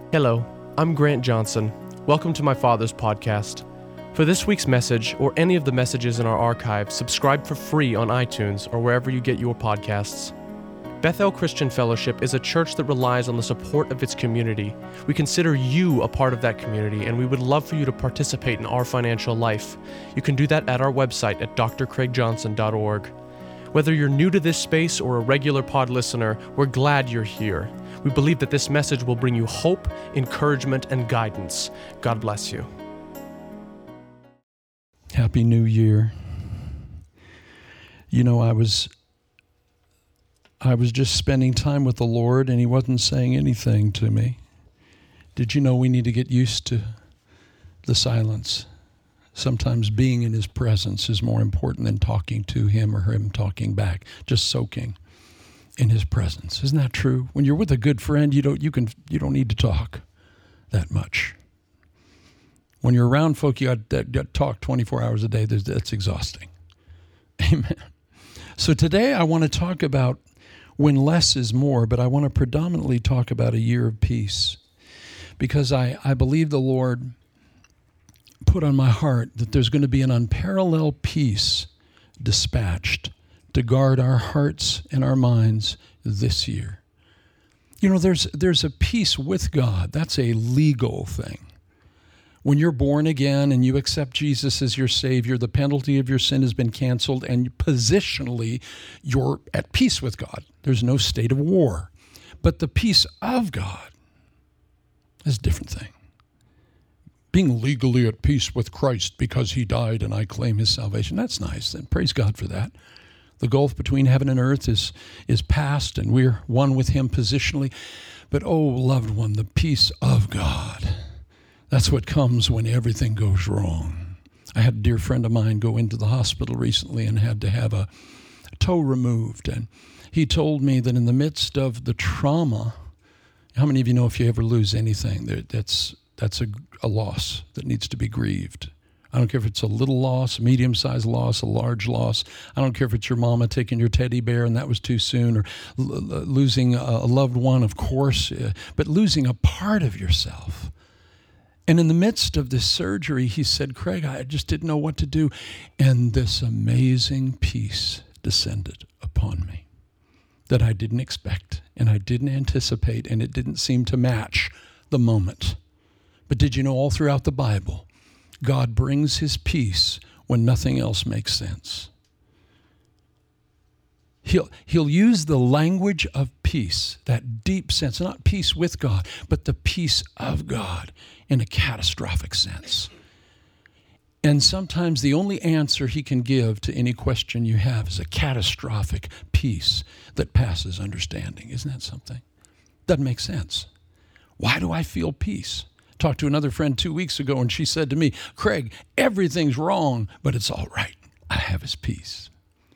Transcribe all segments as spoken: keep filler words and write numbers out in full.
Hello, I'm Grant Johnson. Welcome to my father's podcast. For this week's message, or any of the messages in our archive, subscribe for free on iTunes or wherever you get your podcasts. Bethel Christian Fellowship is a church that relies on the support of its community. We consider you a part of that community, and we would love for you to participate in our financial life. You can do that at our website at d r craig johnson dot org. Whether you're new to this space or a regular pod listener, we're glad you're here. We believe that this message will bring you hope, encouragement, and guidance. God bless you. Happy New Year. You know, I was I was just spending time with the Lord, and He wasn't saying anything to me. Did you know we need to get used to the silence? Sometimes being in His presence is more important than talking to Him or Him talking back, just soaking in His presence. Isn't that true? When you're with a good friend, you don't you can you don't need to talk that much. When you're around folk you got that, that talk twenty-four hours a day, that's exhausting. Amen. So today I want to talk about when less is more, but I want to predominantly talk about a year of peace, because I, I believe the Lord put on my heart that there's going to be an unparalleled peace dispatched to guard our hearts and our minds this year. You know, there's there's a peace with God. That's a legal thing. When you're born again and you accept Jesus as your Savior, the penalty of your sin has been canceled, and positionally, you're at peace with God. There's no state of war. But the peace of God is a different thing. Being legally at peace with Christ because He died and I claim His salvation, that's nice. And praise God for that. The gulf between heaven and earth is, is past, and we're one with Him positionally. But oh, loved one, the peace of God. That's what comes when everything goes wrong. I had a dear friend of mine go into the hospital recently and had to have a toe removed. And he told me that in the midst of the trauma, how many of you know if you ever lose anything, that's that's a, a loss that needs to be grieved? I don't care if it's a little loss, a medium-sized loss, a large loss. I don't care if it's your mama taking your teddy bear and that was too soon, or l- l- losing a, a loved one, of course, uh, but losing a part of yourself. And in the midst of this surgery, he said, Craig, I just didn't know what to do. And this amazing peace descended upon me that I didn't expect and I didn't anticipate, and it didn't seem to match the moment. But did you know all throughout the Bible, God brings His peace when nothing else makes sense. He'll, he'll use the language of peace, that deep sense, not peace with God, but the peace of God in a catastrophic sense. And sometimes the only answer He can give to any question you have is a catastrophic peace that passes understanding. Isn't that something? Doesn't make sense. Why do I feel peace? Talked to another friend two weeks ago, and she said to me, Craig, everything's wrong, but it's all right. I have His peace.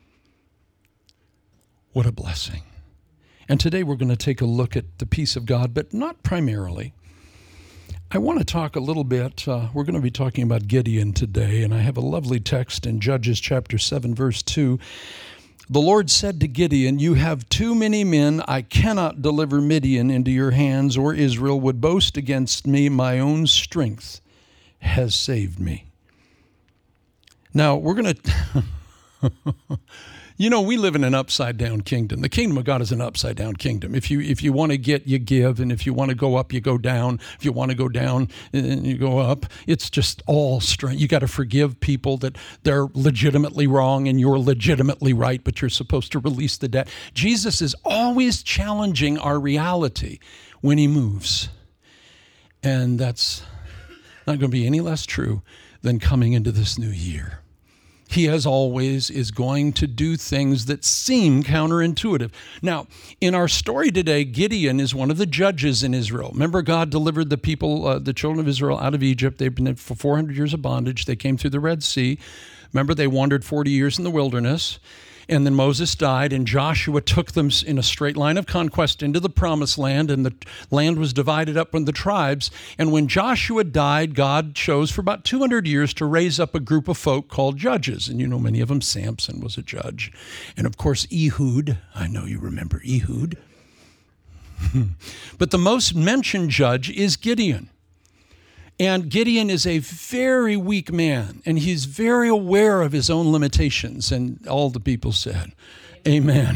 What a blessing. And today we're going to take a look at the peace of God, but not primarily. I want to talk a little bit, uh, we're going to be talking about Gideon today, and I have a lovely text in Judges chapter seven, verse two. The Lord said to Gideon, you have too many men. I cannot deliver Midian into your hands, or Israel would boast against me. My own strength has saved me. Now, we're going to... You know, we live in an upside-down kingdom. The kingdom of God is an upside-down kingdom. If you if you want to get, you give, and if you want to go up, you go down. If you want to go down, and you go up. It's just all strength. You got to forgive people that they're legitimately wrong and you're legitimately right, but you're supposed to release the debt. Jesus is always challenging our reality when He moves. And that's not going to be any less true than coming into this new year. He, as always, is going to do things that seem counterintuitive. Now, in our story today, Gideon is one of the judges in Israel. Remember, God delivered the people, uh, the children of Israel, out of Egypt. They've been there for four hundred years of bondage. They came through the Red Sea. Remember, they wandered forty years in the wilderness. And then Moses died, and Joshua took them in a straight line of conquest into the promised land, and the land was divided up in the tribes. And when Joshua died, God chose for about two hundred years to raise up a group of folk called judges. And you know many of them. Samson was a judge. And of course, Ehud. I know you remember Ehud. But the most mentioned judge is Gideon. And Gideon is a very weak man, and he's very aware of his own limitations. And all the people said, amen.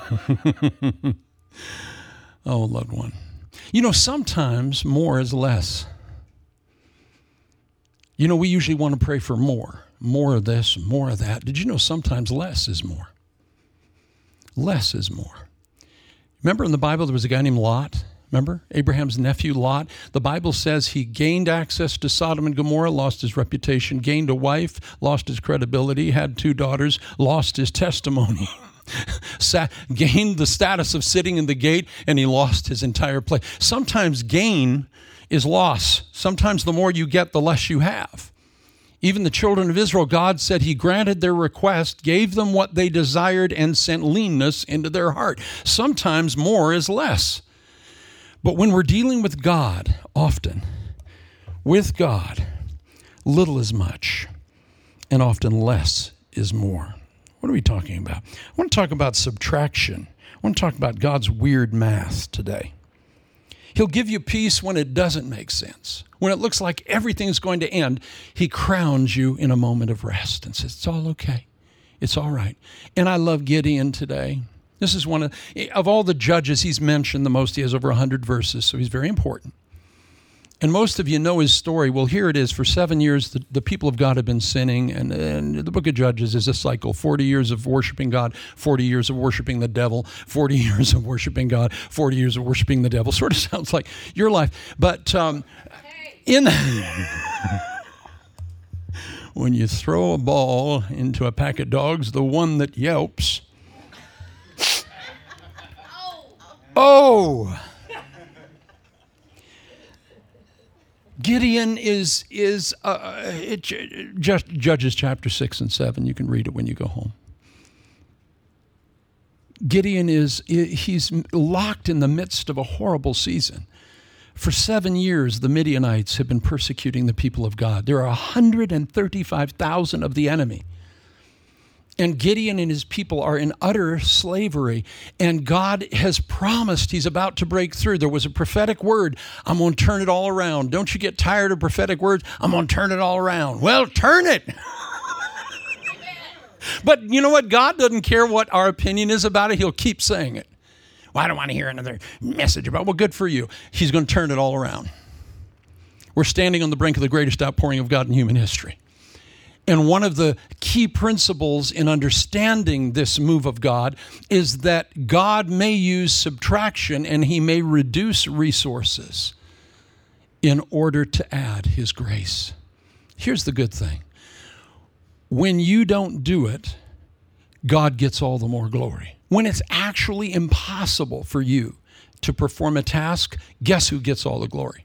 Oh, loved one. You know, sometimes more is less. You know, we usually want to pray for more. More of this, more of that. Did you know sometimes less is more? Less is more. Remember in the Bible there was a guy named Lot? Remember? Abraham's nephew, Lot. The Bible says he gained access to Sodom and Gomorrah, lost his reputation, gained a wife, lost his credibility, had two daughters, lost his testimony. Sat, gained the status of sitting in the gate, and he lost his entire place. Sometimes gain is loss. Sometimes the more you get, the less you have. Even the children of Israel, God said he granted their request, gave them what they desired, and sent leanness into their heart. Sometimes more is less. But when we're dealing with God, often, with God, little is much, and often less is more. What are we talking about? I want to talk about subtraction. I want to talk about God's weird math today. He'll give you peace when it doesn't make sense. When it looks like everything's going to end, he crowns you in a moment of rest and says, it's all okay. It's all right. And I love Gideon today. This is one of, of all the judges he's mentioned the most. He has over one hundred verses, so he's very important. And most of you know his story. Well, here it is. For seven years, the, the people of God have been sinning, and, and the book of Judges is a cycle. forty years of worshiping God, forty years of worshiping the devil, forty years of worshiping God, forty years of worshiping the devil. Sort of sounds like your life. But um, in when you throw a ball into a pack of dogs, the one that yelps, oh! Gideon is, is uh, it, just Judges chapter six and seven. You can read it when you go home. Gideon is, he's locked in the midst of a horrible season. For seven years, the Midianites have been persecuting the people of God. There are one hundred thirty-five thousand of the enemy. And Gideon and his people are in utter slavery. And God has promised he's about to break through. There was a prophetic word. I'm going to turn it all around. Don't you get tired of prophetic words? I'm going to turn it all around. Well, turn it. But you know what? God doesn't care what our opinion is about it. He'll keep saying it. Well, I don't want to hear another message about, well, good for you. He's going to turn it all around. We're standing on the brink of the greatest outpouring of God in human history. And one of the key principles in understanding this move of God is that God may use subtraction and he may reduce resources in order to add his grace. Here's the good thing. When you don't do it, God gets all the more glory. When it's actually impossible for you to perform a task, guess who gets all the glory?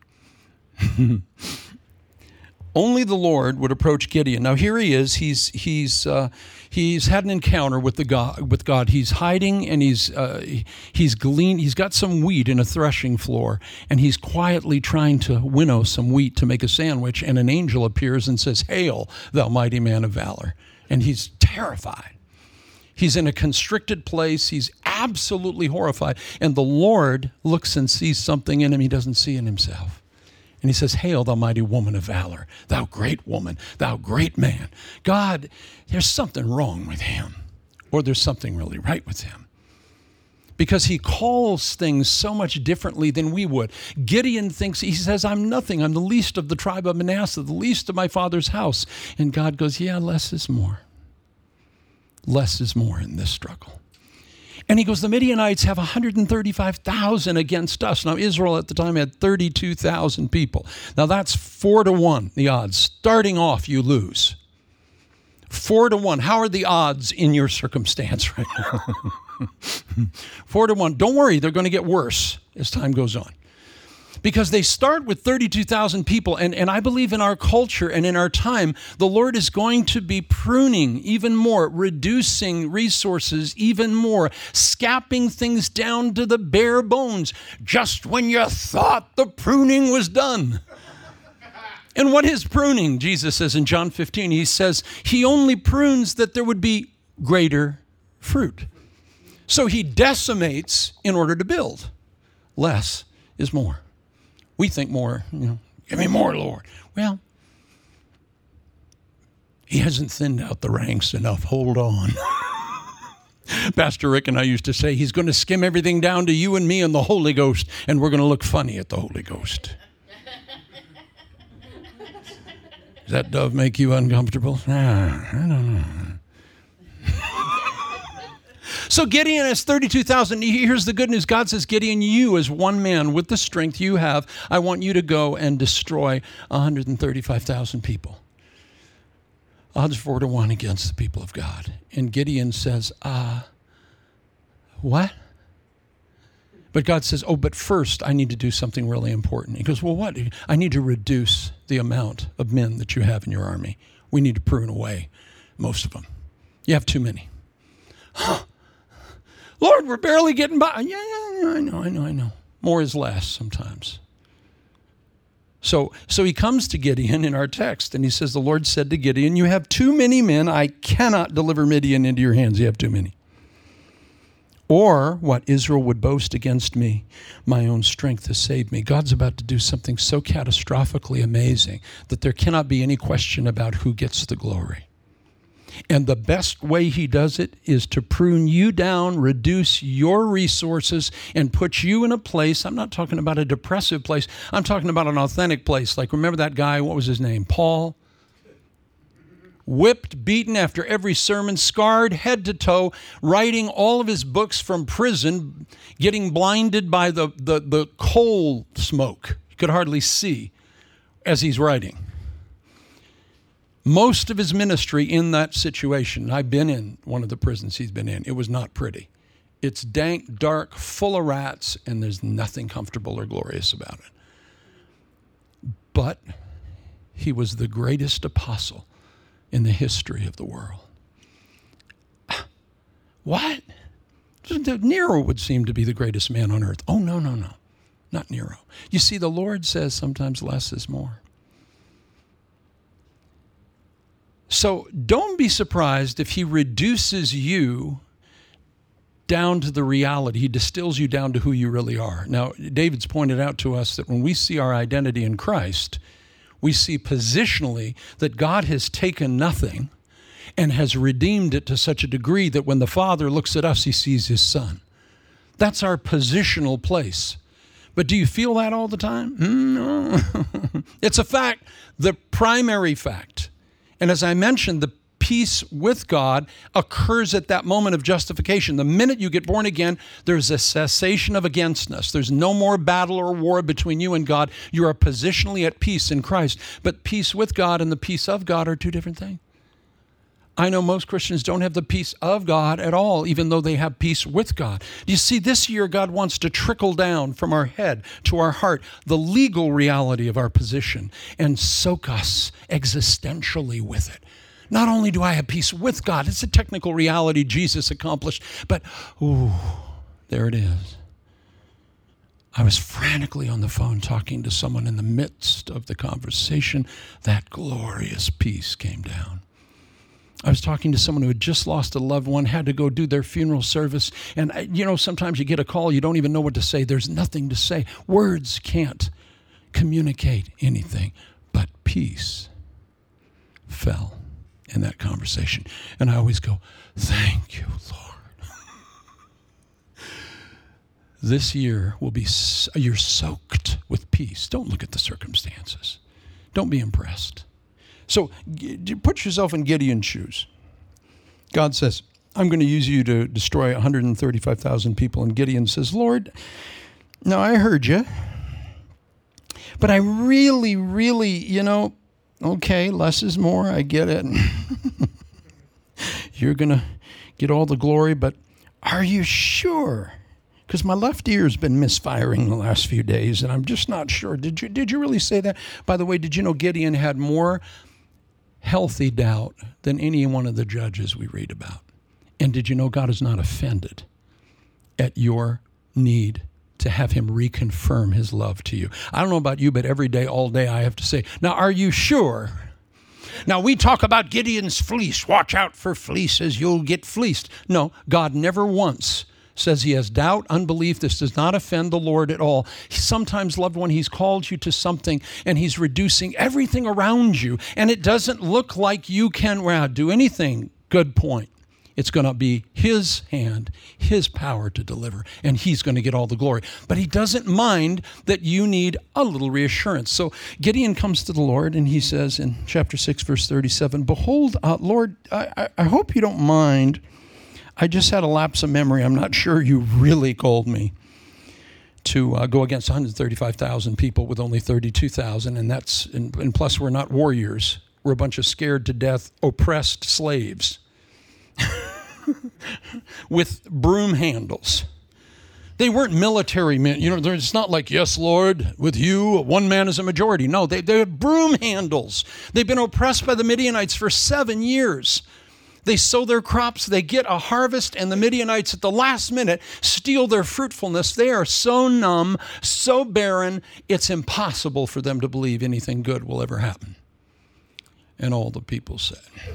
Only the Lord would approach Gideon. Now here he is. He's he's uh, he's had an encounter with the God. With God, he's hiding and he's uh, he's glean. He's got some wheat in a threshing floor, and he's quietly trying to winnow some wheat to make a sandwich. And an angel appears and says, "Hail, thou mighty man of valor!" And he's terrified. He's in a constricted place. He's absolutely horrified. And the Lord looks and sees something in him he doesn't see in himself. And he says, "Hail, thou mighty woman of valor, thou great woman, thou great man." God, there's something wrong with him, or there's something really right with him. Because he calls things so much differently than we would. Gideon thinks, he says, "I'm nothing. I'm the least of the tribe of Manasseh, the least of my father's house." And God goes, "Yeah, less is more. Less is more in this struggle." And he goes, the Midianites have one hundred thirty-five thousand against us. Now, Israel at the time had thirty-two thousand people. Now, that's four to one, the odds. Starting off, you lose. Four to one. How are the odds in your circumstance right now? Four to one. Don't worry, they're going to get worse as time goes on. Because they start with thirty-two thousand people, and, and I believe in our culture and in our time, the Lord is going to be pruning even more, reducing resources even more, scapping things down to the bare bones, just when you thought the pruning was done. And what is pruning? Jesus says in John fifteen, he says, he only prunes that there would be greater fruit. So he decimates in order to build. less is more. We think more, you know, give me more, Lord. Well, he hasn't thinned out the ranks enough. Hold on. Pastor Rick and I used to say, he's going to skim everything down to you and me and the Holy Ghost, and we're going to look funny at the Holy Ghost. Does that dove make you uncomfortable? Nah, I don't know. So Gideon has thirty-two thousand. Here's the good news. God says, Gideon, you as one man with the strength you have, I want you to go and destroy one hundred thirty-five thousand people. Odds four to one against the people of God. And Gideon says, uh, what? But God says, oh, but first I need to do something really important. He goes, well, what? I need to reduce the amount of men that you have in your army. We need to prune away most of them. You have too many. Huh. Lord, we're barely getting by. Yeah, yeah, yeah, I know, I know, I know. More is less sometimes. So, so he comes to Gideon in our text, and he says, the Lord said to Gideon, you have too many men. I cannot deliver Midian into your hands. You have too many. Or what Israel would boast against me, my own strength has saved me. God's about to do something so catastrophically amazing that there cannot be any question about who gets the glory. And the best way he does it is to prune you down, reduce your resources, and put you in a place. I'm not talking about a depressive place. I'm talking about an authentic place. Like, remember that guy, what was his name? Paul? Whipped, beaten after every sermon, scarred head to toe, writing all of his books from prison, getting blinded by the, the, the coal smoke. He could hardly see as he's writing. Most of his ministry in that situation, I've been in one of the prisons he's been in. It was not pretty. It's dank, dark, full of rats, and there's nothing comfortable or glorious about it. But he was the greatest apostle in the history of the world. What? Nero would seem to be the greatest man on earth. Oh, no, no, no. Not Nero. You see, the Lord says sometimes less is more. So don't be surprised if he reduces you down to the reality. He distills you down to who you really are. Now, David's pointed out to us that when we see our identity in Christ, we see positionally that God has taken nothing and has redeemed it to such a degree that when the Father looks at us, he sees his Son. That's our positional place. But do you feel that all the time? No. It's a fact, the primary fact. And as I mentioned, the peace with God occurs at that moment of justification. The minute you get born again, there's a cessation of againstness. There's no more battle or war between you and God. You are positionally at peace in Christ. But peace with God and the peace of God are two different things. I know most Christians don't have the peace of God at all, even though they have peace with God. You see, this year God wants to trickle down from our head to our heart the legal reality of our position and soak us existentially with it. Not only do I have peace with God, it's a technical reality Jesus accomplished, but, ooh, there it is. I was frantically on the phone talking to someone in the midst of the conversation. That glorious peace came down. I was talking to someone who had just lost a loved one, had to go do their funeral service. And, you know, sometimes you get a call, you don't even know what to say. There's nothing to say. Words can't communicate anything. But peace fell in that conversation. And I always go, thank you, Lord. This year will be, you're soaked with peace. Don't look at the circumstances. Don't be impressed. So put yourself in Gideon's shoes. God says, I'm going to use you to destroy one hundred thirty-five thousand people. And Gideon says, Lord, now I heard you, but I really, really, you know, okay, less is more. I get it. You're going to get all the glory, but are you sure? Because my left ear's been misfiring the last few days, and I'm just not sure. Did you, did you really say that? By the way, did you know Gideon had more healthy doubt than any one of the judges we read about? And did you know God is not offended at your need to have him reconfirm his love to you? I don't know about you, but every day, all day, I have to say, now, are you sure? Now, we talk about Gideon's fleece. Watch out for fleeces. You'll get fleeced. No, God never once says he has doubt, unbelief. This does not offend the Lord at all. Sometimes, loved one, he's called you to something and he's reducing everything around you, and it doesn't look like you can well, do anything. Good point. It's going to be his hand, his power to deliver, and he's going to get all the glory. But he doesn't mind that you need a little reassurance. So Gideon comes to the Lord, and he says in chapter six, verse thirty-seven, behold, uh, Lord, I, I hope you don't mind. I just had a lapse of memory. I'm not sure you really called me to uh, go against one hundred thirty-five thousand people with only thirty-two thousand, and that's and, and plus we're not warriors. We're a bunch of scared to death, oppressed slaves with broom handles. They weren't military men. You know, it's not like, yes, Lord, with you, one man is a majority. No, they, they had broom handles. They've been oppressed by the Midianites for seven years. They sow their crops, they get a harvest, and the Midianites at the last minute steal their fruitfulness. They are so numb, so barren, it's impossible for them to believe anything good will ever happen. And all the people said.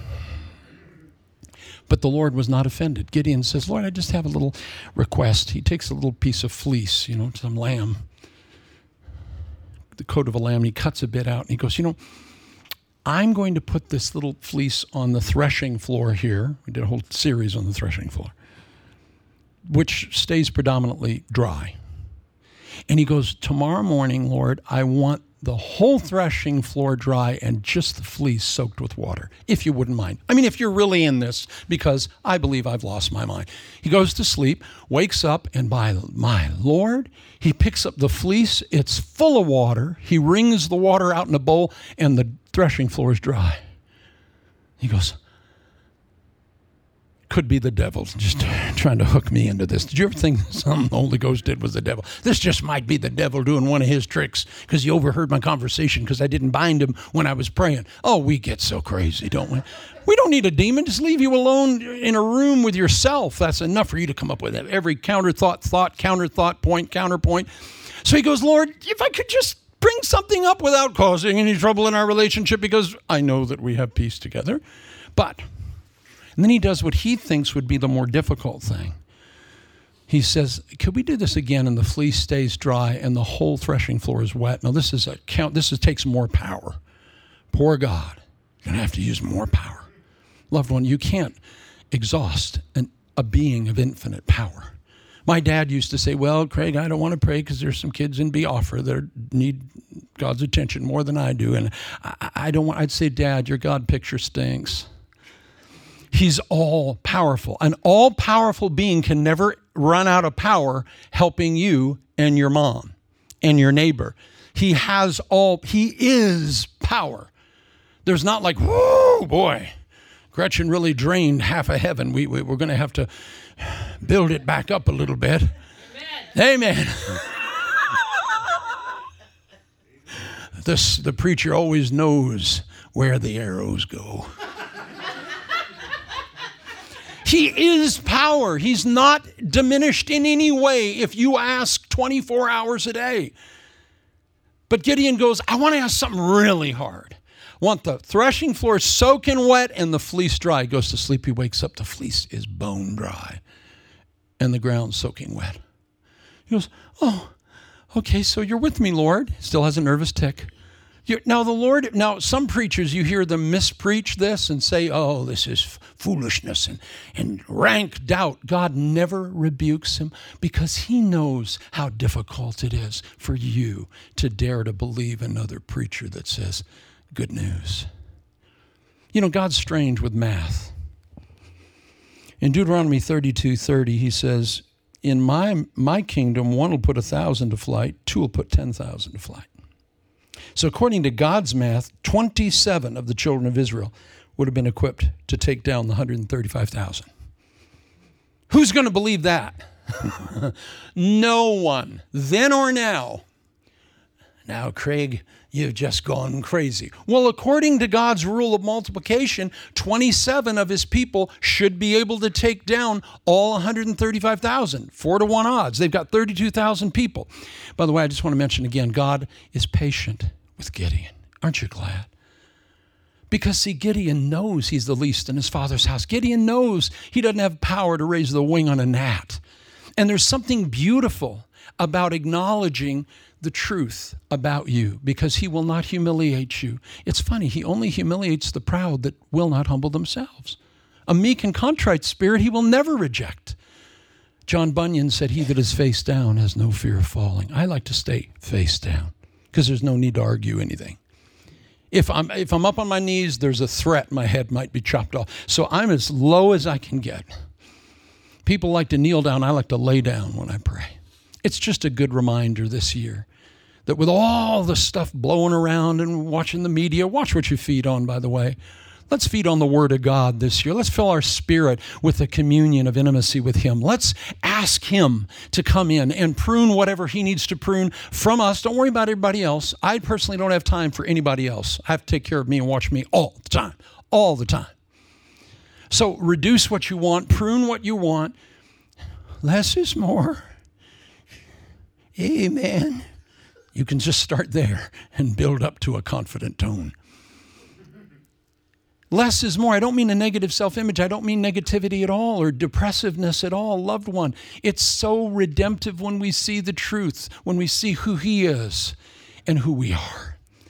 But the Lord was not offended. Gideon says, Lord, I just have a little request. He takes a little piece of fleece, you know, some lamb, the coat of a lamb, and he cuts a bit out, and he goes, you know, I'm going to put this little fleece on the threshing floor here. We did a whole series on the threshing floor, which stays predominantly dry. And he goes, tomorrow morning, Lord, I want the whole threshing floor dry and just the fleece soaked with water, if you wouldn't mind. I mean, if you're really in this, because I believe I've lost my mind. He goes to sleep, wakes up, and by my Lord, he picks up the fleece. It's full of water. He wrings the water out in a bowl, and the threshing floor is dry. He goes, could be the devil just trying to hook me into this. Did you ever think something the Holy Ghost did was the devil? This just might be the devil doing one of his tricks because he overheard my conversation because I didn't bind him when I was praying. Oh, we get so crazy, don't we? We don't need a demon. Just leave you alone in a room with yourself. That's enough for you to come up with that. Every counter thought, thought, counter thought, point, counterpoint. So he goes, Lord, if I could just bring something up without causing any trouble in our relationship, because I know that we have peace together. But... And then he does what he thinks would be the more difficult thing. He says, could we do this again and the fleece stays dry and the whole threshing floor is wet? Now, this is a count. This is, takes more power. Poor God. You're going to have to use more power. Loved one, you can't exhaust an, a being of infinite power. My dad used to say, well, Craig, I don't want to pray because there's some kids in Biafra that need God's attention more than I do. And I, I don't want, I'd say, Dad, your God picture stinks. He's all-powerful. An all-powerful being can never run out of power helping you and your mom and your neighbor. He has all, he is power. There's not like, whoa, boy, Gretchen really drained half of heaven. We, we, we're going to have to build it back up a little bit. Amen. Amen. This, the preacher always knows where the arrows go. He is power. He's not diminished in any way if you ask twenty-four hours a day. But Gideon goes, I want to ask something really hard. I want the threshing floor soaking wet and the fleece dry. He goes to sleep. He wakes up. The fleece is bone dry and the ground soaking wet. He goes, oh, okay, so you're with me, Lord. Still has a nervous tick. You're, now the Lord, now some preachers, you hear them mispreach this and say, oh, this is foolishness and, and rank doubt. God never rebukes him because he knows how difficult it is for you to dare to believe another preacher that says good news. You know, God's strange with math. In Deuteronomy thirty-two thirty, he says, in my, my kingdom, one will put a thousand to flight, two will put ten thousand to flight. So according to God's math, twenty-seven of the children of Israel would have been equipped to take down the one hundred thirty-five thousand. Who's going to believe that? No one, then or now. Now, Craig, you've just gone crazy. Well, according to God's rule of multiplication, twenty-seven of his people should be able to take down all one hundred thirty-five thousand. Four to one odds. They've got thirty-two thousand people. By the way, I just want to mention again, God is patient with Gideon. Aren't you glad? Because, see, Gideon knows he's the least in his father's house. Gideon knows he doesn't have power to raise the wing on a gnat. And there's something beautiful about acknowledging the truth about you, because he will not humiliate you. It's funny, he only humiliates the proud that will not humble themselves. A meek and contrite spirit he will never reject. John Bunyan said, he that is face down has no fear of falling. I like to stay face down because there's no need to argue anything. If I'm, if I'm up on my knees, there's a threat my head might be chopped off. So I'm as low as I can get. People like to kneel down. I like to lay down when I pray. It's just a good reminder this year that with all the stuff blowing around and watching the media, watch what you feed on, by the way. Let's feed on the Word of God this year. Let's fill our spirit with the communion of intimacy with Him. Let's ask Him to come in and prune whatever He needs to prune from us. Don't worry about everybody else. I personally don't have time for anybody else. I have to take care of me and watch me all the time, all the time. So reduce what you want, prune what you want. Less is more. Amen. You can just start there and build up to a confident tone. Less is more. I don't mean a negative self-image. I don't mean negativity at all or depressiveness at all, loved one. It's so redemptive when we see the truth, when we see who He is and who we are.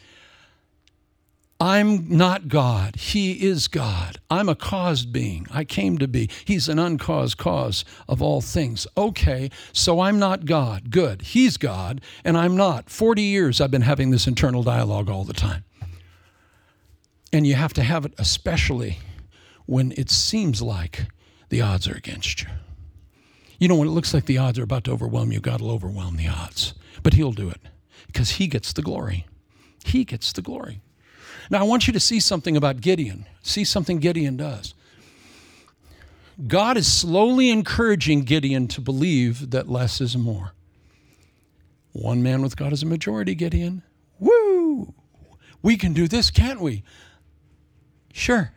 I'm not God. He is God. I'm a caused being. I came to be. He's an uncaused cause of all things. Okay, so I'm not God. Good. He's God, and I'm not. forty years I've been having this internal dialogue all the time. And you have to have it especially when it seems like the odds are against you. You know, when it looks like the odds are about to overwhelm you, God will overwhelm the odds. But He'll do it because He gets the glory. He gets the glory. Now, I want you to see something about Gideon. See something Gideon does. God is slowly encouraging Gideon to believe that less is more. One man with God is a majority, Gideon. Woo! We can do this, can't we? Sure.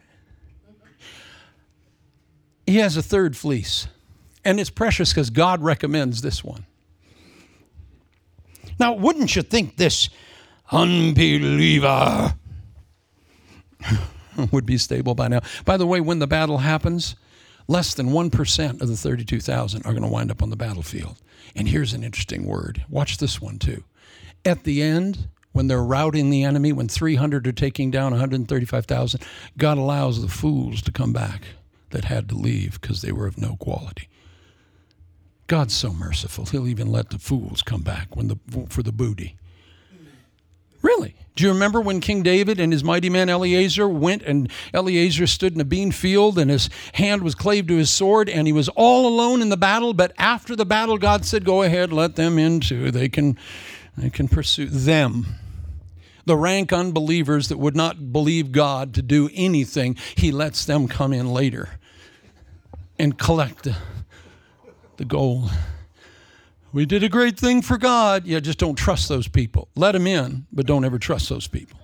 He has a third fleece, and it's precious because God recommends this one. Now, wouldn't you think this unbeliever would be stable by now? By the way, when the battle happens, less than one percent of the thirty-two thousand are going to wind up on the battlefield. And here's an interesting word. Watch this one too. At the end, when they're routing the enemy, when three hundred are taking down one hundred thirty-five thousand, God allows the fools to come back that had to leave because they were of no quality. God's so merciful. He'll even let the fools come back when the for the booty. Really? Do you remember when King David and his mighty man Eleazar went, and Eleazar stood in a bean field and his hand was clave to his sword and he was all alone in the battle, but after the battle God said, go ahead, let them in too. They can, they can pursue them. The rank unbelievers that would not believe God to do anything, He lets them come in later and collect the, the gold. We did a great thing for God. Yeah, just don't trust those people. Let them in, but don't ever trust those people.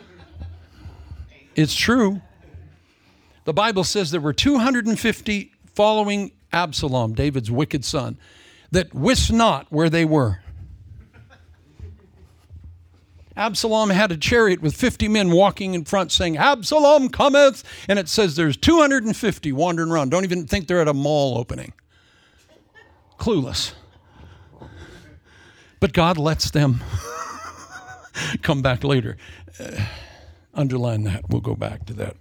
It's true. The Bible says there were two hundred fifty following Absalom, David's wicked son, that wist not where they were. Absalom had a chariot with fifty men walking in front saying, Absalom cometh. And it says there's two hundred fifty wandering around. Don't even think they're at a mall opening. Clueless. But God lets them come back later. Uh, underline that. We'll go back to that.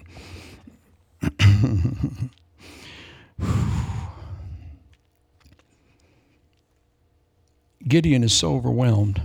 Gideon is so overwhelmed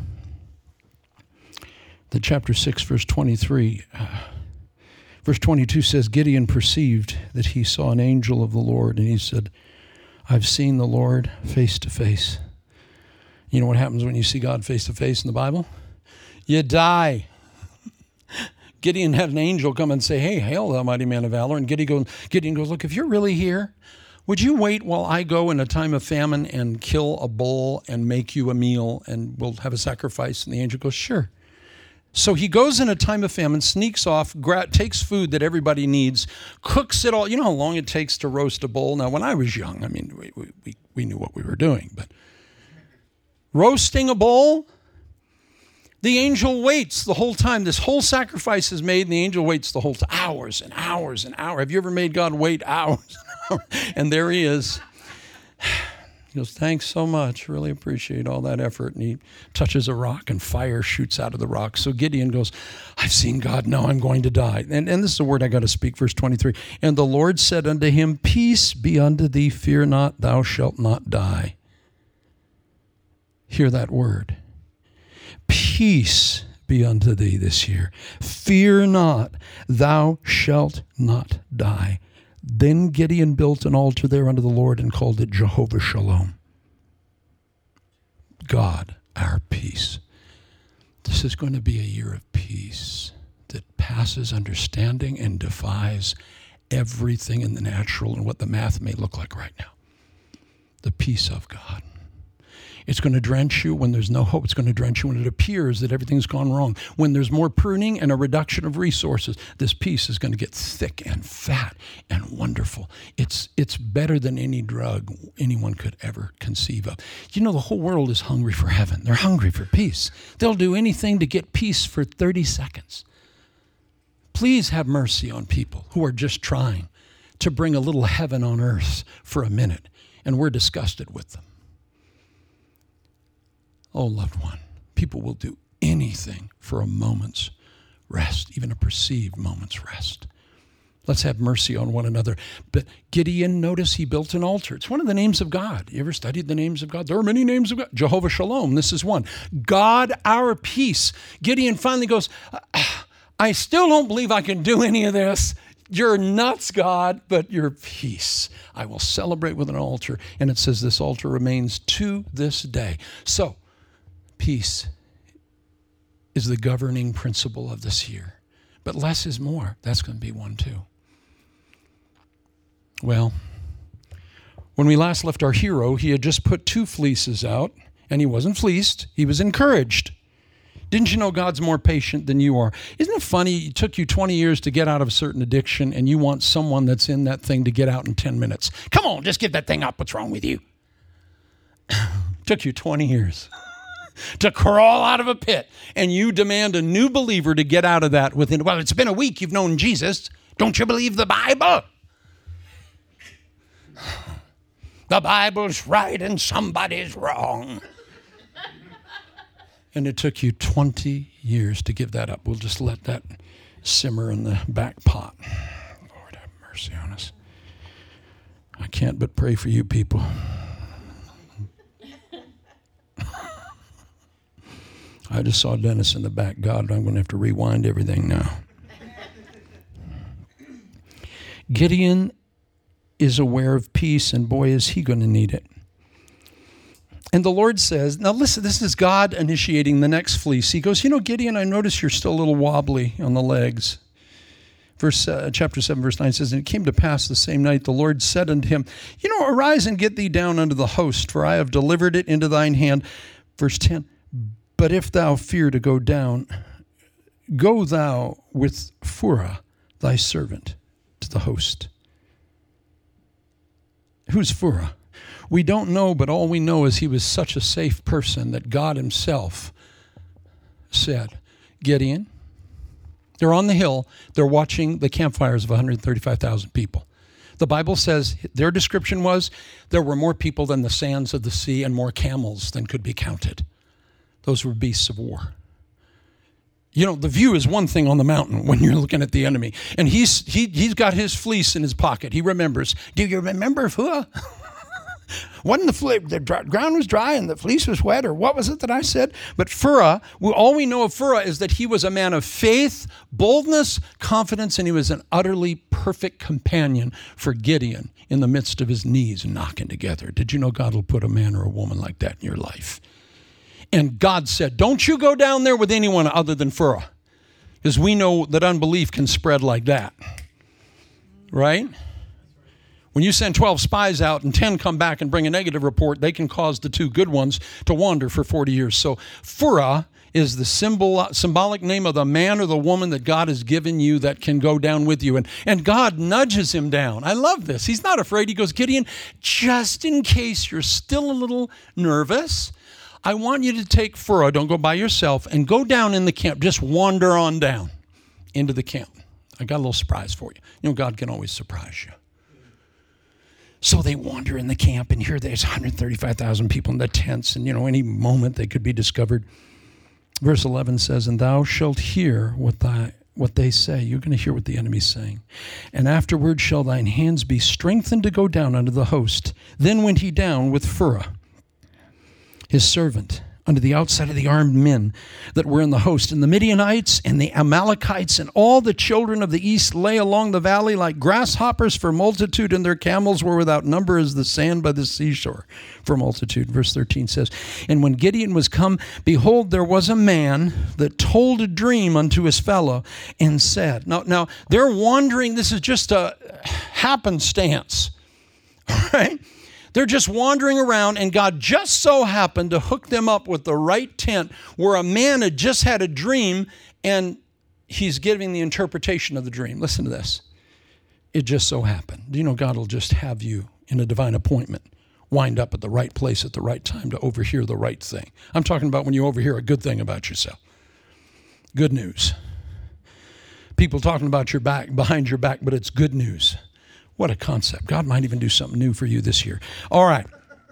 that chapter six, verse twenty-three, uh, verse twenty-two says, Gideon perceived that he saw an angel of the Lord, and he said, I've seen the Lord face to face. You know what happens when you see God face to face in the Bible? You die. Gideon had an angel come and say, hey, hail thou mighty man of valor. And Gideon goes, Gideon goes, look, if you're really here, would you wait while I go in a time of famine and kill a bull and make you a meal and we'll have a sacrifice? And the angel goes, sure. So he goes in a time of famine, sneaks off, gra- takes food that everybody needs, cooks it all. You know how long it takes to roast a bull? Now, when I was young, I mean, we, we, we knew what we were doing, but roasting a bull, the angel waits the whole time. This whole sacrifice is made, and the angel waits the whole time. Hours and hours and hours. Have you ever made God wait hours and hours? And there he is. He goes, thanks so much. Really appreciate all that effort. And he touches a rock and fire shoots out of the rock. So Gideon goes, I've seen God. Now I'm going to die. And, and this is the word I got to speak, verse twenty-three. And the Lord said unto him, peace be unto thee. Fear not, thou shalt not die. Hear that word. Peace be unto thee this year. Fear not, thou shalt not die. Then Gideon built an altar there unto the Lord and called it Jehovah Shalom. God, our peace. This is going to be a year of peace that passes understanding and defies everything in the natural and what the math may look like right now. The peace of God. It's going to drench you when there's no hope. It's going to drench you when it appears that everything's gone wrong. When there's more pruning and a reduction of resources, this peace is going to get thick and fat and wonderful. It's it's better than any drug anyone could ever conceive of. You know, the whole world is hungry for heaven. They're hungry for peace. They'll do anything to get peace for thirty seconds. Please have mercy on people who are just trying to bring a little heaven on earth for a minute, and we're disgusted with them. Oh, loved one, people will do anything for a moment's rest, even a perceived moment's rest. Let's have mercy on one another. But Gideon, notice he built an altar. It's one of the names of God. You ever studied the names of God? There are many names of God. Jehovah Shalom, this is one. God, our peace. Gideon finally goes, I still don't believe I can do any of this. You're nuts, God, but your peace. I will celebrate with an altar. And it says this altar remains to this day. So, peace is the governing principle of this year. But less is more. That's going to be one too. Well, when we last left our hero, he had just put two fleeces out, and he wasn't fleeced. He was encouraged. Didn't you know God's more patient than you are? Isn't it funny? It took you twenty years to get out of a certain addiction, and you want someone that's in that thing to get out in ten minutes. Come on, just give that thing up. What's wrong with you? Took you twenty years. To crawl out of a pit, and you demand a new believer to get out of that within, well, it's been a week you've known Jesus. Don't you believe the Bible? The Bible's right and somebody's wrong. And it took you twenty years to give that up. We'll just let that simmer in the back pot. Lord, have mercy on us. I can't but pray for you people. I just saw Dennis in the back. God, I'm going to have to rewind everything now. Gideon is aware of peace, and boy, is he going to need it. And the Lord says, now listen, this is God initiating the next fleece. He goes, you know, Gideon, I notice you're still a little wobbly on the legs. Verse uh, chapter seven, verse nine says, and it came to pass the same night, the Lord said unto him, you know, arise and get thee down unto the host, for I have delivered it into thine hand. Verse ten, but if thou fear to go down, go thou with Phurah, thy servant, to the host. Who's Phurah? We don't know, but all we know is he was such a safe person that God himself said, Gideon, they're on the hill, they're watching the campfires of one hundred thirty-five thousand people. The Bible says their description was there were more people than the sands of the sea and more camels than could be counted. Those were beasts of war. You know, the view is one thing on the mountain when you're looking at the enemy. And he's he, he's got his fleece in his pocket. He remembers. Do you remember Phurah? Wasn't the, fle- the dry, ground was dry and the fleece was wet, or what was it that I said? But Phurah, we, all we know of Phurah is that he was a man of faith, boldness, confidence, and he was an utterly perfect companion for Gideon in the midst of his knees knocking together. Did you know God will put a man or a woman like that in your life? And God said, don't you go down there with anyone other than Phurah, because we know that unbelief can spread like that, right? When you send twelve spies out and ten come back and bring a negative report, they can cause the two good ones to wander for forty years. So Phurah is the symbol, symbolic name of the man or the woman that God has given you that can go down with you. And, and God nudges him down. I love this. He's not afraid. He goes, Gideon, just in case you're still a little nervous, I want you to take Phurah, don't go by yourself, and go down in the camp. Just wander on down into the camp. I got a little surprise for you. You know, God can always surprise you. So they wander in the camp, and here there's one hundred thirty-five thousand people in the tents, and, you know, any moment they could be discovered. Verse eleven says, and thou shalt hear what thy what they say. You're going to hear what the enemy's saying. And afterward shall thine hands be strengthened to go down unto the host. Then went he down with Phurah, his servant, unto the outside of the armed men that were in the host. And the Midianites and the Amalekites and all the children of the east lay along the valley like grasshoppers for multitude, and their camels were without number as the sand by the seashore for multitude. Verse thirteen says, and when Gideon was come, behold, there was a man that told a dream unto his fellow and said, now, now they're wandering. This is just a happenstance, all right? They're just wandering around, and God just so happened to hook them up with the right tent where a man had just had a dream, and he's giving the interpretation of the dream. Listen to this. It just so happened. Do you know God will just have you in a divine appointment, wind up at the right place at the right time to overhear the right thing? I'm talking about when you overhear a good thing about yourself. Good news. People talking about your back, behind your back, but it's good news. What a concept. God might even do something new for you this year. All right.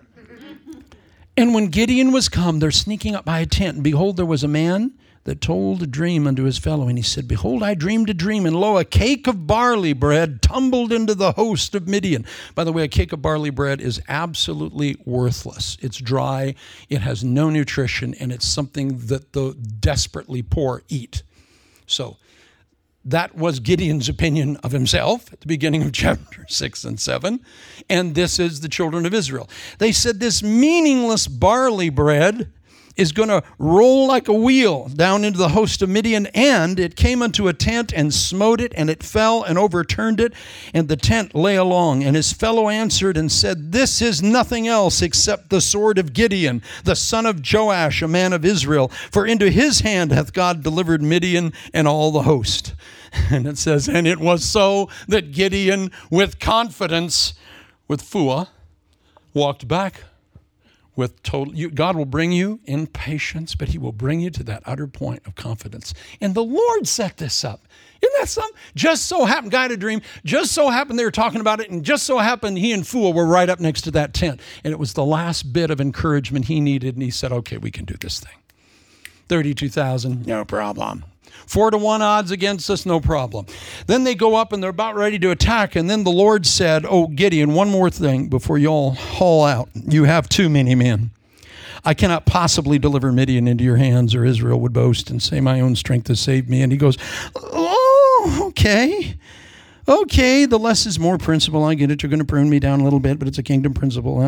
And when Gideon was come, they're sneaking up by a tent. And behold, there was a man that told a dream unto his fellow. And he said, behold, I dreamed a dream. And lo, a cake of barley bread tumbled into the host of Midian. By the way, a cake of barley bread is absolutely worthless. It's dry. It has no nutrition. And it's something that the desperately poor eat. So, that was Gideon's opinion of himself at the beginning of chapter six and seven. And this is the children of Israel. They said this meaningless barley bread is going to roll like a wheel down into the host of Midian. And it came unto a tent and smote it, and it fell and overturned it, and the tent lay along. And his fellow answered and said, this is nothing else except the sword of Gideon, the son of Joash, a man of Israel. For into his hand hath God delivered Midian and all the host. And it says, and it was so that Gideon, with confidence, with Phurah, walked back with total. You, God will bring you in patience, but he will bring you to that utter point of confidence. And the Lord set this up. Isn't that something? Just so happened, guy had a dream, just so happened they were talking about it, and just so happened he and Phurah were right up next to that tent. And it was the last bit of encouragement he needed, and he said, okay, we can do this thing. thirty-two thousand, no problem. Four to one odds against us, no problem. Then they go up and they're about ready to attack. And then the Lord said, oh, Gideon, one more thing before you all haul out. You have too many men. I cannot possibly deliver Midian into your hands, or Israel would boast and say, my own strength has saved me. And he goes, oh, okay. Okay, the less is more principle. I get it. You're going to prune me down a little bit, but it's a kingdom principle.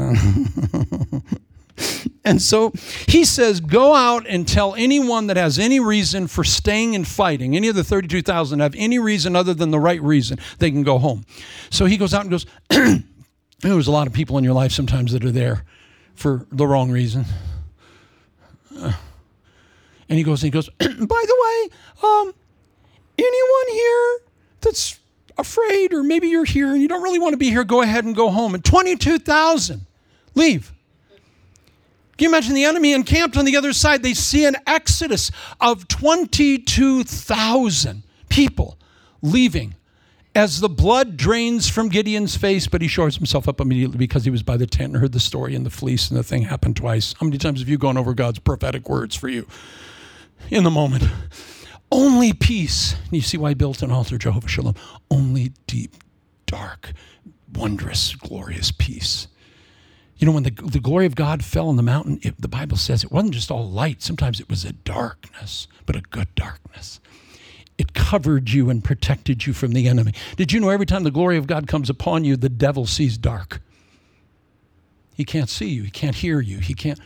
And so he says, go out and tell anyone that has any reason for staying and fighting, any of the thirty-two thousand have any reason other than the right reason, they can go home. So he goes out and goes, there's a lot of people in your life sometimes that are there for the wrong reason. Uh, and he goes, and he goes, by the way, um, anyone here that's afraid, or maybe you're here and you don't really want to be here, go ahead and go home. And twenty-two thousand leave. Can you imagine the enemy encamped on the other side? They see an exodus of twenty-two thousand people leaving as the blood drains from Gideon's face, but he shores himself up immediately because he was by the tent and heard the story and the fleece, and the thing happened twice. How many times have you gone over God's prophetic words for you in the moment? Only peace. You see why he built an altar, Jehovah Shalom. Only deep, dark, wondrous, glorious peace. You know, when the, the glory of God fell on the mountain, it, the Bible says it wasn't just all light. Sometimes it was a darkness, but a good darkness. It covered you and protected you from the enemy. Did you know every time the glory of God comes upon you, the devil sees dark? He can't see you. He can't hear you. He can't.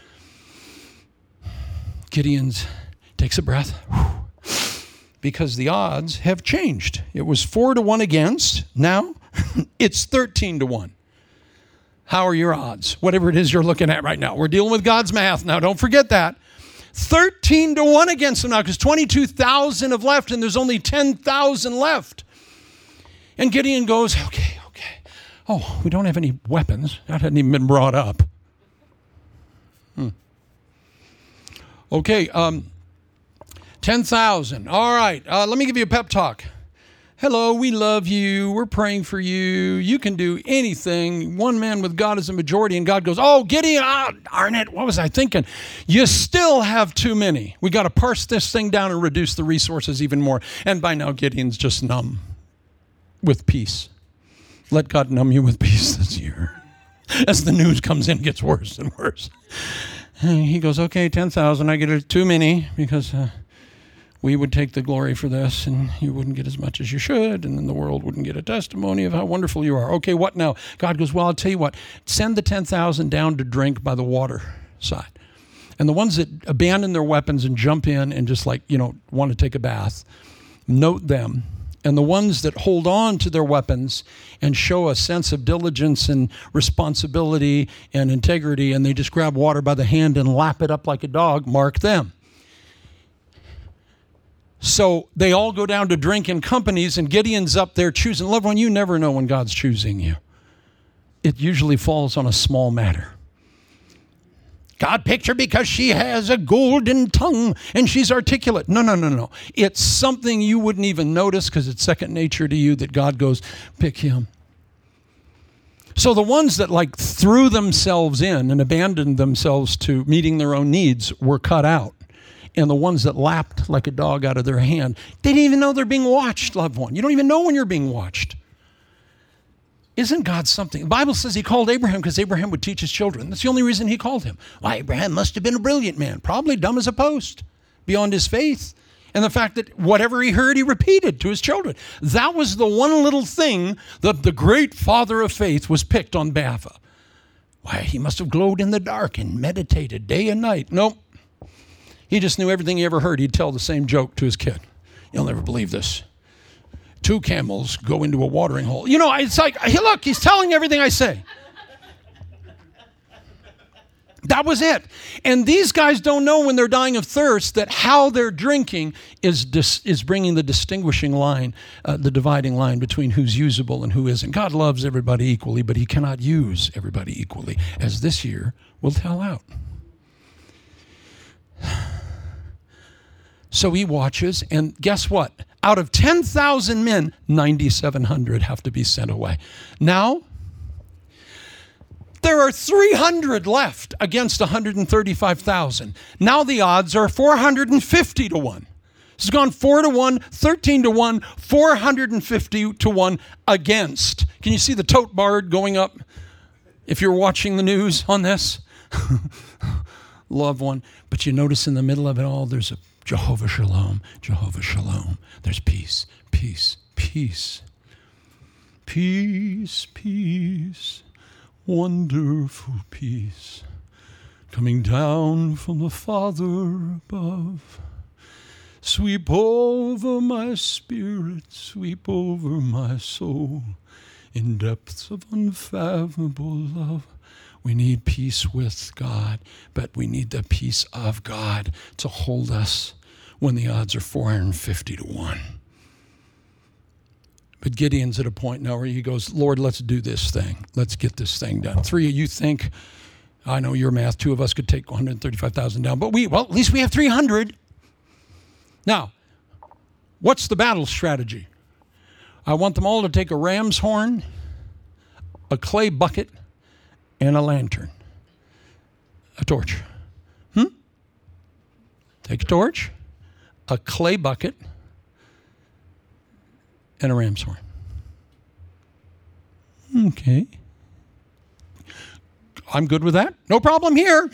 Gideon takes a breath, because the odds have changed. It was four to one against. Now it's thirteen to one. How are your odds? Whatever it is you're looking at right now. We're dealing with God's math now. Don't forget that. thirteen to one against them now, because twenty-two thousand have left and there's only ten thousand left. And Gideon goes, okay, okay. Oh, we don't have any weapons. That hadn't even been brought up. Hmm. Okay, um, ten thousand. All right, uh, let me give you a pep talk. hello, we love you. We're praying for you. You can do anything. One man with God is a majority. And God goes, oh, Gideon, ah, darn it. What was I thinking? You still have too many. We got to parse this thing down and reduce the resources even more. And by now, Gideon's just numb with peace. Let God numb you with peace this year. As the news comes in, it gets worse and worse. And he goes, okay, ten thousand. I get it too many because... Uh, we would take the glory for this, and you wouldn't get as much as you should, and then the world wouldn't get a testimony of how wonderful you are. Okay, what now? God goes, well, I'll tell you what. Send the ten thousand down to drink by the water side. And the ones that abandon their weapons and jump in and just like, you know, want to take a bath, note them. And the ones that hold on to their weapons and show a sense of diligence and responsibility and integrity, and they just grab water by the hand and lap it up like a dog, mark them. So they all go down to drink in companies, and Gideon's up there choosing. Loved one, you never know when God's choosing you. It usually falls on a small matter. God picked her because she has a golden tongue and she's articulate. No, no, no, no. It's something you wouldn't even notice because it's second nature to you that God goes, pick him. So the ones that like threw themselves in and abandoned themselves to meeting their own needs were cut out. And the ones that lapped like a dog out of their hand, they didn't even know they're being watched, loved one. You don't even know when you're being watched. Isn't God something? The Bible says he called Abraham because Abraham would teach his children. That's the only reason he called him. Well, Abraham must have been a brilliant man, probably dumb as a post, beyond his faith. And the fact that whatever he heard, he repeated to his children. That was the one little thing that the great father of faith was picked on behalf of. Why, he must have glowed in the dark and meditated day and night. Nope. He just knew everything he ever heard. He'd tell the same joke to his kid. You'll never believe this. Two camels go into a watering hole. You know, it's like, hey, look, he's telling everything I say. That was it. And these guys don't know when they're dying of thirst that how they're drinking is dis- is bringing the distinguishing line, uh, the dividing line between who's usable and who isn't. God loves everybody equally, but he cannot use everybody equally, as this year will tell out. So he watches, and guess what? Out of ten thousand men, nine thousand seven hundred have to be sent away. Now, there are three hundred left against one hundred thirty-five thousand. Now the odds are four hundred fifty to one. It's gone four to one, thirteen to one, four hundred fifty to one against. Can you see the tote bar going up if you're watching the news on this? Loved one. But you notice in the middle of it all, there's a Jehovah Shalom, Jehovah Shalom. There's peace, peace, peace. Peace, peace, wonderful peace, coming down from the Father above. Sweep over my spirit, sweep over my soul, in depths of unfathomable love. We need peace with God, but we need the peace of God to hold us when the odds are four hundred fifty to one. But Gideon's at a point now where he goes, Lord, let's do this thing. Let's get this thing done. Three of you think, I know your math, two of us could take one hundred thirty-five thousand down, but we, well, at least we have three hundred. Now, what's the battle strategy? I want them all to take a ram's horn, a clay bucket, and a lantern. A torch. Hmm? Take a torch, a clay bucket, and a ram's horn. Okay. I'm good with that. No problem here.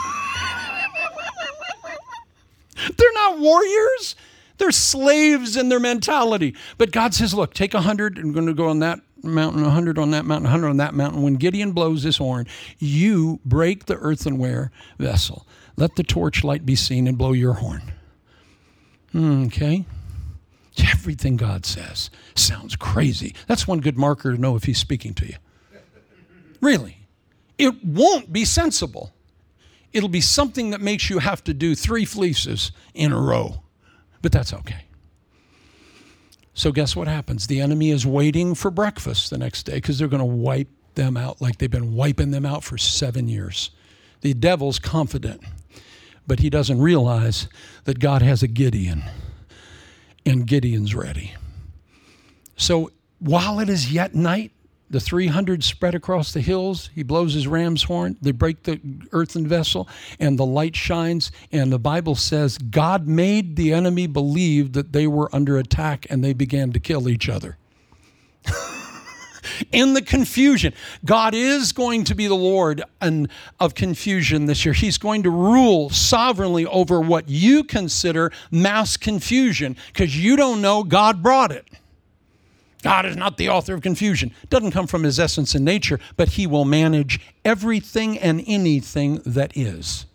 They're not warriors. They're slaves in their mentality. But God says, look, take a hundred. I'm going to go on that mountain, a hundred on that mountain, a hundred on that mountain. When Gideon blows this horn, you break the earthenware vessel. Let the torchlight be seen and blow your horn. Okay. Everything God says sounds crazy. That's one good marker to know if he's speaking to you. Really. It won't be sensible. It'll be something that makes you have to do three fleeces in a row. But that's okay. So guess what happens? The enemy is waiting for breakfast the next day because they're going to wipe them out like they've been wiping them out for seven years. The devil's confident, but he doesn't realize that God has a Gideon, and Gideon's ready. So while it is yet night, the three hundred spread across the hills. He blows his ram's horn. They break the earthen vessel, and the light shines. And the Bible says God made the enemy believe that they were under attack, and they began to kill each other. In the confusion, God is going to be the Lord and of confusion this year. He's going to rule sovereignly over what you consider mass confusion, because you don't know God brought it. God is not the author of confusion. It doesn't come from his essence and nature, but he will manage everything and anything that is.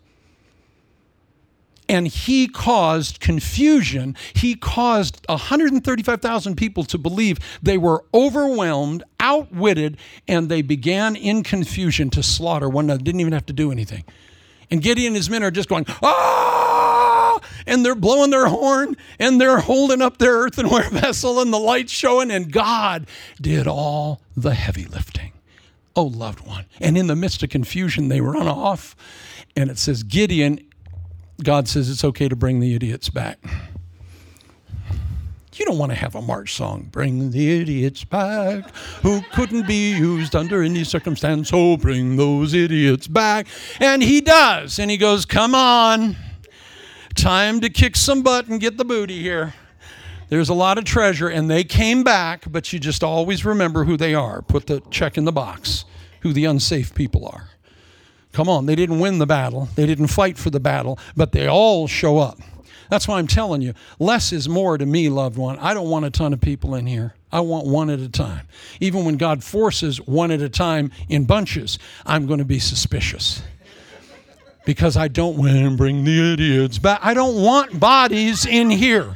And he caused confusion. He caused one hundred thirty-five thousand people to believe they were overwhelmed, outwitted, and they began in confusion to slaughter one another. Didn't even have to do anything. And Gideon and his men are just going, ah! And they're blowing their horn, and they're holding up their earthenware vessel, and the light's showing, and God did all the heavy lifting. Oh, loved one. And in the midst of confusion, they run off. And it says, Gideon, God says it's okay to bring the idiots back. You don't want to have a march song, bring the idiots back, who couldn't be used under any circumstance, so bring those idiots back. And he does, and he goes, come on, time to kick some butt and get the booty here. There's a lot of treasure, and they came back, but you just always remember who they are. Put the check in the box, who the unsafe people are. Come on, they didn't win the battle. They didn't fight for the battle, but they all show up. That's why I'm telling you, less is more to me, loved one. I don't want a ton of people in here. I want one at a time. Even when God forces one at a time in bunches, I'm going to be suspicious. Because I don't want to bring the idiots back. I don't want bodies in here.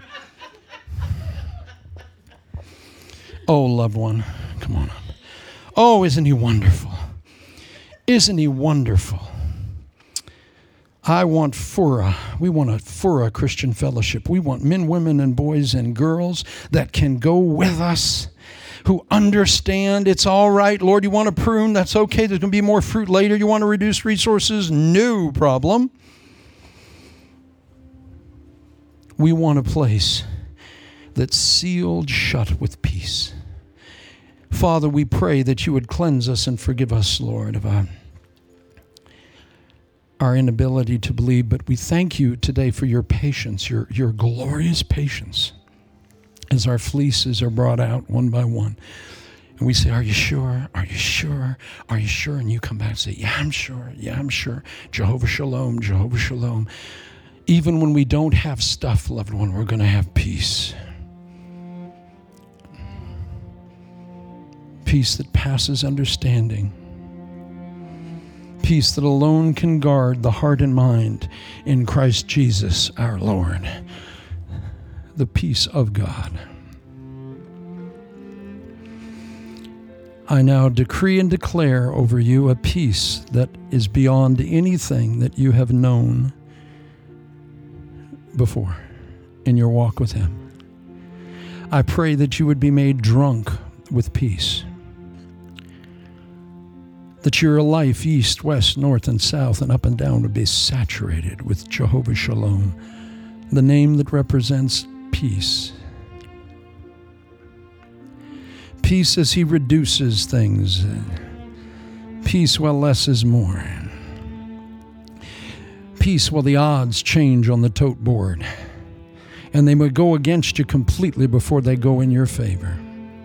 Oh, loved one, come on up. Oh, isn't he wonderful? Isn't he wonderful? I want Fura. We want a Fura Christian fellowship. We want men, women, and boys and girls that can go with us, who understand it's all right. Lord, you want to prune? That's okay. There's going to be more fruit later. You want to reduce resources? No problem. We want a place that's sealed shut with peace. Father, we pray that you would cleanse us and forgive us, Lord, of our our inability to believe, but we thank you today for your patience, your, your glorious patience, as our fleeces are brought out one by one. And we say, are you sure? Are you sure? Are you sure? And you come back and say, yeah, I'm sure. Yeah, I'm sure. Jehovah Shalom, Jehovah Shalom. Even when we don't have stuff, loved one, we're going to have peace. Peace that passes understanding. Peace that alone can guard the heart and mind in Christ Jesus our Lord. The peace of God. I now decree and declare over you a peace that is beyond anything that you have known before in your walk with him. I pray that you would be made drunk with peace. That your life, east, west, north, and south, and up and down, would be saturated with Jehovah Shalom, the name that represents peace. Peace as he reduces things. Peace while less is more. Peace while the odds change on the tote board. And they would go against you completely before they go in your favor.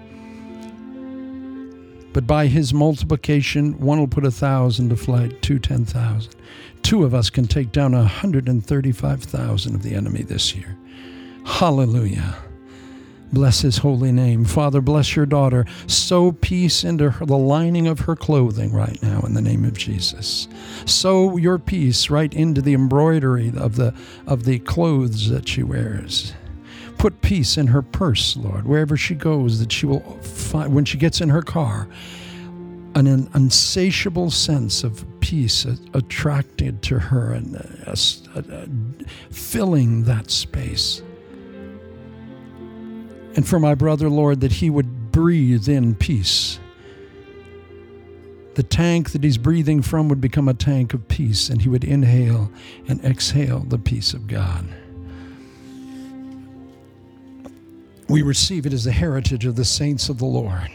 But by his multiplication, one will put a thousand to flight, two ten thousand. Two of us can take down one hundred thirty-five thousand of the enemy this year. Hallelujah. Bless his holy name. Father, bless your daughter. Sow peace into her, the lining of her clothing right now in the name of Jesus. Sow your peace right into the embroidery of the, of the clothes that she wears. Put peace in her purse, Lord, wherever she goes, that she will find, when she gets in her car, an insatiable sense of peace attracted to her and uh, uh, uh, filling that space. And for my brother, Lord, that he would breathe in peace. The tank that he's breathing from would become a tank of peace, and he would inhale and exhale the peace of God. We receive it as the heritage of the saints of the Lord.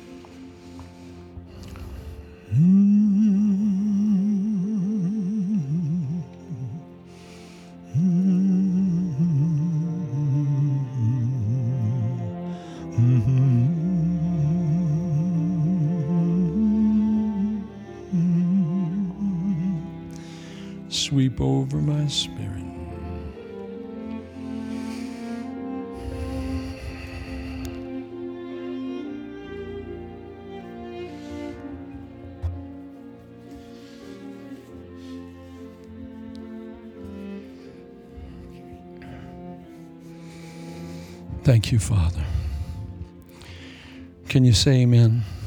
Sweep over my spirit. Thank you, Father. Can you say amen?